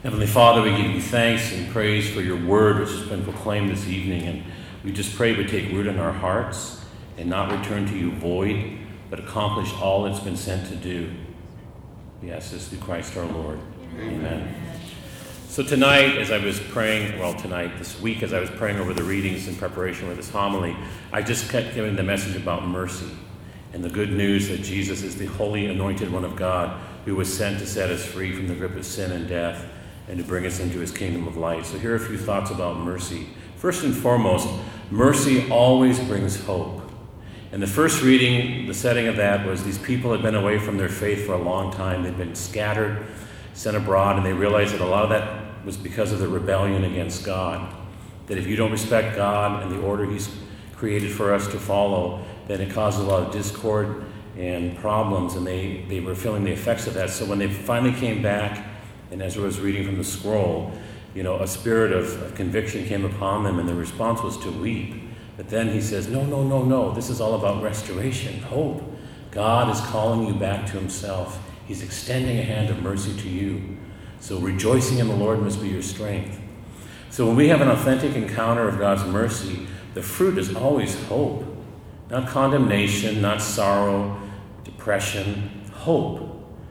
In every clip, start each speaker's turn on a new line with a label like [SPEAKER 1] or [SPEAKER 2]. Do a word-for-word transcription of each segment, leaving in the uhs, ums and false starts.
[SPEAKER 1] Heavenly Father, we give you thanks and praise for your word which has been proclaimed this evening, and we just pray it would take root in our hearts and not return to you void, but accomplish all it's been sent to do. We ask this through Christ our Lord. Amen. Amen. So tonight, as I was praying, well tonight, this week, as I was praying over the readings in preparation for this homily, I just kept giving the message about mercy and the good news that Jesus is the holy anointed one of God who was sent to set us free from the grip of sin and death and to bring us into his kingdom of light. So here are a few thoughts about mercy. First and foremost, mercy always brings hope. In the first reading, the setting of that was these people had been away from their faith for a long time. They'd been scattered, sent abroad, and they realized that a lot of that was because of the rebellion against God. That if you don't respect God and the order he's created for us to follow, then it causes a lot of discord and problems, and they, they were feeling the effects of that. So when they finally came back, and as I was reading from the scroll, you know, a spirit of, of conviction came upon them, and the response was to weep. But then he says, no, no, no, no, this is all about restoration, hope. God is calling you back to himself. He's extending a hand of mercy to you. So rejoicing in the Lord must be your strength. So when we have an authentic encounter of God's mercy, the fruit is always hope. Not condemnation, not sorrow, depression, hope.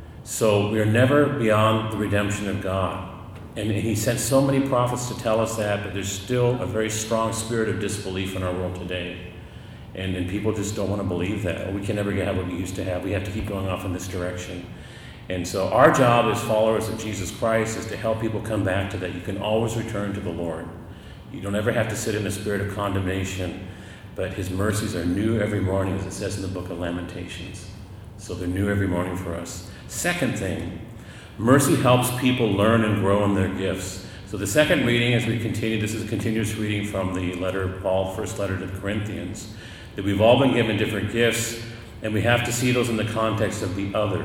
[SPEAKER 1] So we are never beyond the redemption of God. And he sent so many prophets to tell us that, but there's still a very strong spirit of disbelief in our world today. And, and people just don't want to believe that. Oh, we can never have what we used to have. We have to keep going off in this direction. And so our job as followers of Jesus Christ is to help people come back to that. You can always return to the Lord. You don't ever have to sit in a spirit of condemnation, but his mercies are new every morning, as it says in the book of Lamentations. So they're new every morning for us. Second thing, mercy helps people learn and grow in their gifts. So the second reading, as we continue, this is a continuous reading from the letter of Paul, first letter to the Corinthians, that we've all been given different gifts, and we have to see those in the context of the other.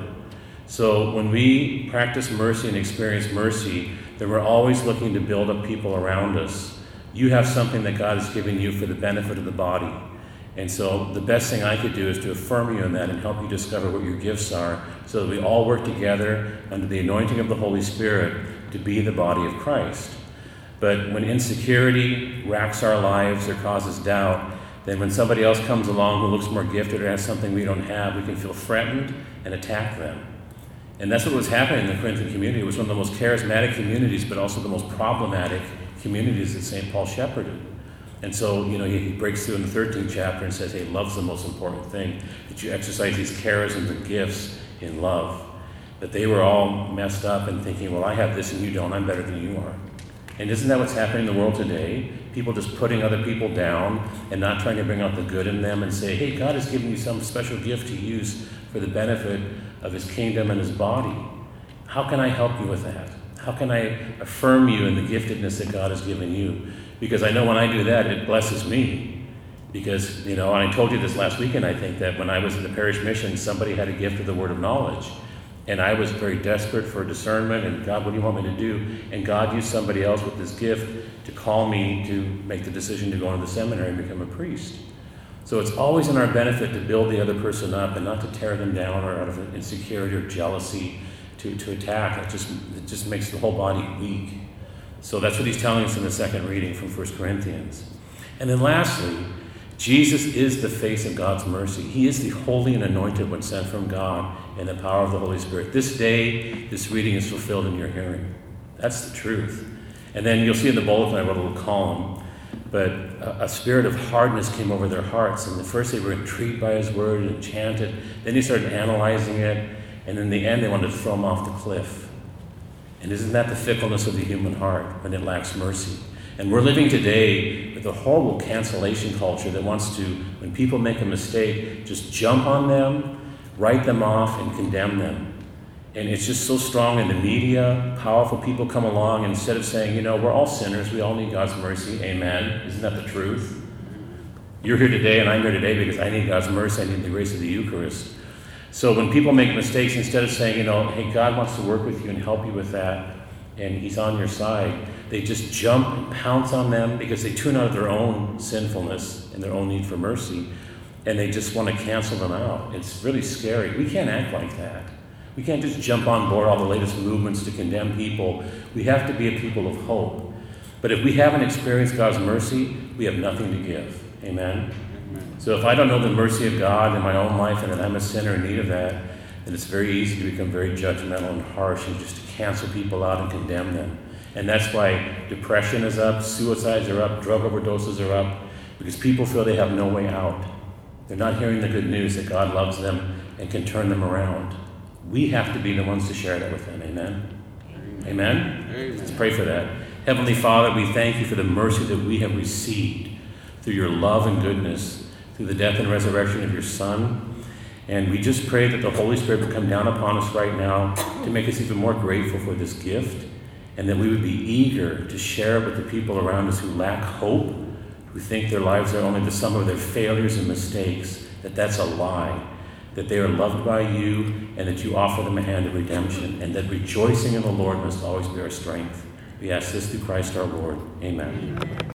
[SPEAKER 1] So when we practice mercy and experience mercy, then we're always looking to build up people around us. You have something that God has given you for the benefit of the body. And so the best thing I could do is to affirm you in that and help you discover what your gifts are so that we all work together under the anointing of the Holy Spirit to be the body of Christ. But when insecurity racks our lives or causes doubt, then when somebody else comes along who looks more gifted or has something we don't have, we can feel threatened and attack them. And that's what was happening in the Corinthian community. It was one of the most charismatic communities, but also the most problematic communities that Saint Paul shepherded. And so, you know, he breaks through in the thirteenth chapter and says, hey, love's the most important thing, that you exercise these charisms and gifts in love. But they were all messed up and thinking, well, I have this and you don't, I'm better than you are. And isn't that what's happening in the world today? People just putting other people down and not trying to bring out the good in them and say, hey, God has given you some special gift to use for the benefit of his kingdom and his body. How can I help you with that? How can I affirm you in the giftedness that God has given you? Because I know when I do that, it blesses me. Because, you know, I told you this last weekend, I think, that when I was in the parish mission, somebody had a gift of the word of knowledge. And I was very desperate for discernment, and God, what do you want me to do? And God used somebody else with this gift to call me to make the decision to go into the seminary and become a priest. So it's always in our benefit to build the other person up and not to tear them down or out of insecurity or jealousy to, to attack. It just, it just makes the whole body weak. So that's what he's telling us in the second reading from First Corinthians. And then lastly, Jesus is the face of God's mercy. He is the holy and anointed one sent from God in the power of the Holy Spirit. This day, this reading is fulfilled in your hearing. That's the truth. And then you'll see in the bulletin, I wrote a little column, but a, a spirit of hardness came over their hearts. And at first they were intrigued by his word and enchanted. Then they started analyzing it. And in the end, they wanted to throw him off the cliff. And isn't that the fickleness of the human heart when it lacks mercy? And we're living today with a horrible cancellation culture that wants to, when people make a mistake, just jump on them, write them off, and condemn them. And it's just so strong in the media. Powerful people come along, and instead of saying, you know, we're all sinners, we all need God's mercy, amen. Isn't that the truth? You're here today, and I'm here today because I need God's mercy, I need the grace of the Eucharist. So when people make mistakes, instead of saying, you know, hey, God wants to work with you and help you with that, and he's on your side, they just jump and pounce on them because they tune out of their own sinfulness and their own need for mercy, and they just want to cancel them out. It's really scary. We can't act like that. We can't just jump on board all the latest movements to condemn people. We have to be a people of hope. But if we haven't experienced God's mercy, we have nothing to give. Amen? Amen. So if I don't know the mercy of God in my own life and that I'm a sinner in need of that, then it's very easy to become very judgmental and harsh and just to cancel people out and condemn them. And that's why depression is up, suicides are up, drug overdoses are up, because people feel they have no way out. They're not hearing the good news that God loves them and can turn them around. We have to be the ones to share that with them. Amen? Amen? Amen? Amen. Let's pray for that. Heavenly Father, we thank you for the mercy that we have received through your love and goodness, through the death and resurrection of your Son. And we just pray that the Holy Spirit would come down upon us right now to make us even more grateful for this gift, and that we would be eager to share it with the people around us who lack hope, who think their lives are only the sum of their failures and mistakes, that that's a lie, that they are loved by you, and that you offer them a hand of redemption, and that rejoicing in the Lord must always be our strength. We ask this through Christ our Lord. Amen.